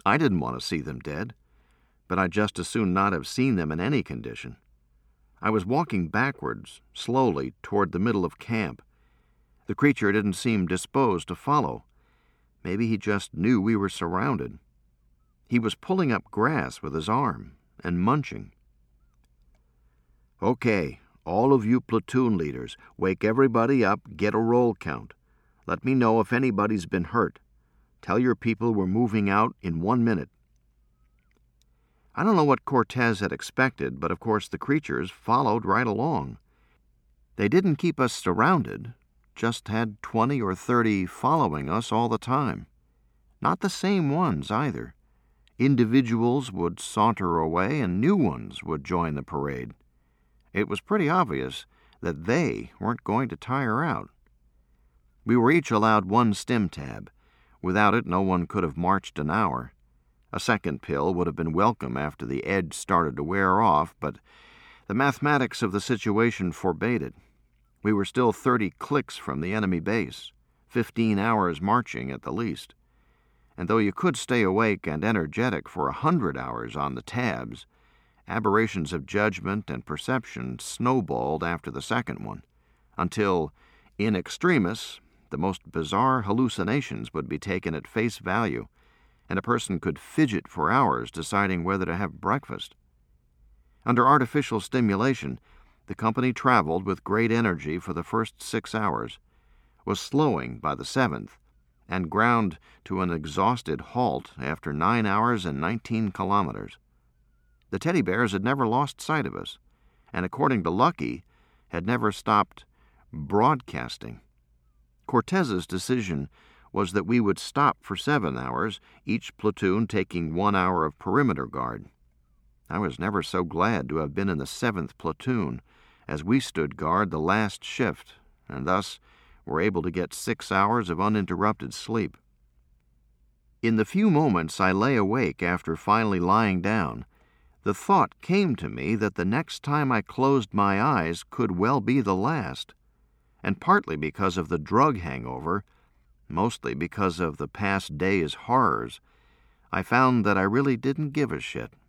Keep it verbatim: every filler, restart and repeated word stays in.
I didn't want to see them dead, but I'd just as soon not have seen them in any condition. I was walking backwards, slowly, toward the middle of camp. The creature didn't seem disposed to follow. Maybe he just knew we were surrounded. He was pulling up grass with his arm and munching. "Okay, all of you platoon leaders, wake everybody up, get a roll count. Let me know if anybody's been hurt. Tell your people we're moving out in one minute." I don't know what Cortez had expected, but of course the creatures followed right along. They didn't keep us surrounded, just had twenty or thirty following us all the time. Not the same ones, either. Individuals would saunter away and new ones would join the parade. It was pretty obvious that they weren't going to tire out. We were each allowed one stim tab. Without it, no one could have marched an hour. A second pill would have been welcome after the edge started to wear off, but the mathematics of the situation forbade it. We were still thirty clicks from the enemy base, fifteen hours marching at the least. And though you could stay awake and energetic for a hundred hours on the tabs, aberrations of judgment and perception snowballed after the second one, until, in extremis, the most bizarre hallucinations would be taken at face value, and a person could fidget for hours deciding whether to have breakfast. Under artificial stimulation, the company traveled with great energy for the first six hours, was slowing by the seventh, and ground to an exhausted halt after nine hours and nineteen kilometers. The teddy bears had never lost sight of us, and according to Lucky, had never stopped broadcasting. Cortez's decision was that we would stop for seven hours, each platoon taking one hour of perimeter guard. I was never so glad to have been in the seventh platoon, as we stood guard the last shift, and thus were able to get six hours of uninterrupted sleep. In the few moments I lay awake after finally lying down, the thought came to me that the next time I closed my eyes could well be the last, and partly because of the drug hangover, mostly because of the past day's horrors, I found that I really didn't give a shit.